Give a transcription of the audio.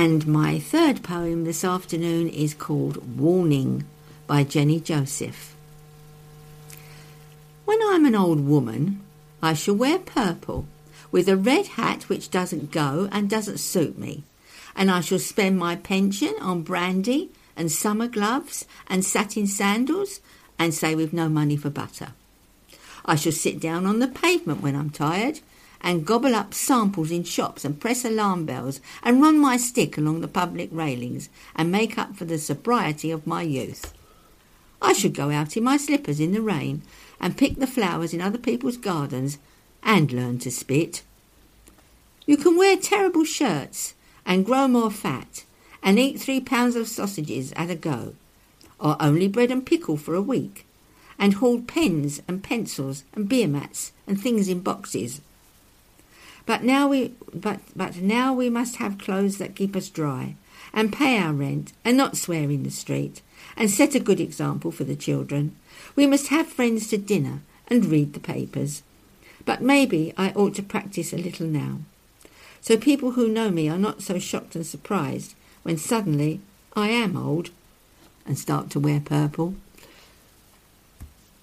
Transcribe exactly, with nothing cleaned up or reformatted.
And my third poem this afternoon is called Warning by Jenny Joseph. When I'm an old woman, I shall wear purple, with a red hat which doesn't go and doesn't suit me, and I shall spend my pension on brandy and summer gloves and satin sandals, and say we've no money for butter. I shall sit down on the pavement when I'm tired, and gobble up samples in shops and press alarm bells and run my stick along the public railings and make up for the sobriety of my youth. I should go out in my slippers in the rain and pick the flowers in other people's gardens and learn to spit. You can wear terrible shirts and grow more fat and eat three pounds of sausages at a go, or only bread and pickle for a week, and hoard pens and pencils and beer mats and things in boxes. But now we but but now we must have clothes that keep us dry, and pay our rent, and not swear in the street, and set a good example for the children. We must have friends to dinner and read the papers. But maybe I ought to practice a little now, so people who know me are not so shocked and surprised when suddenly I am old and start to wear purple.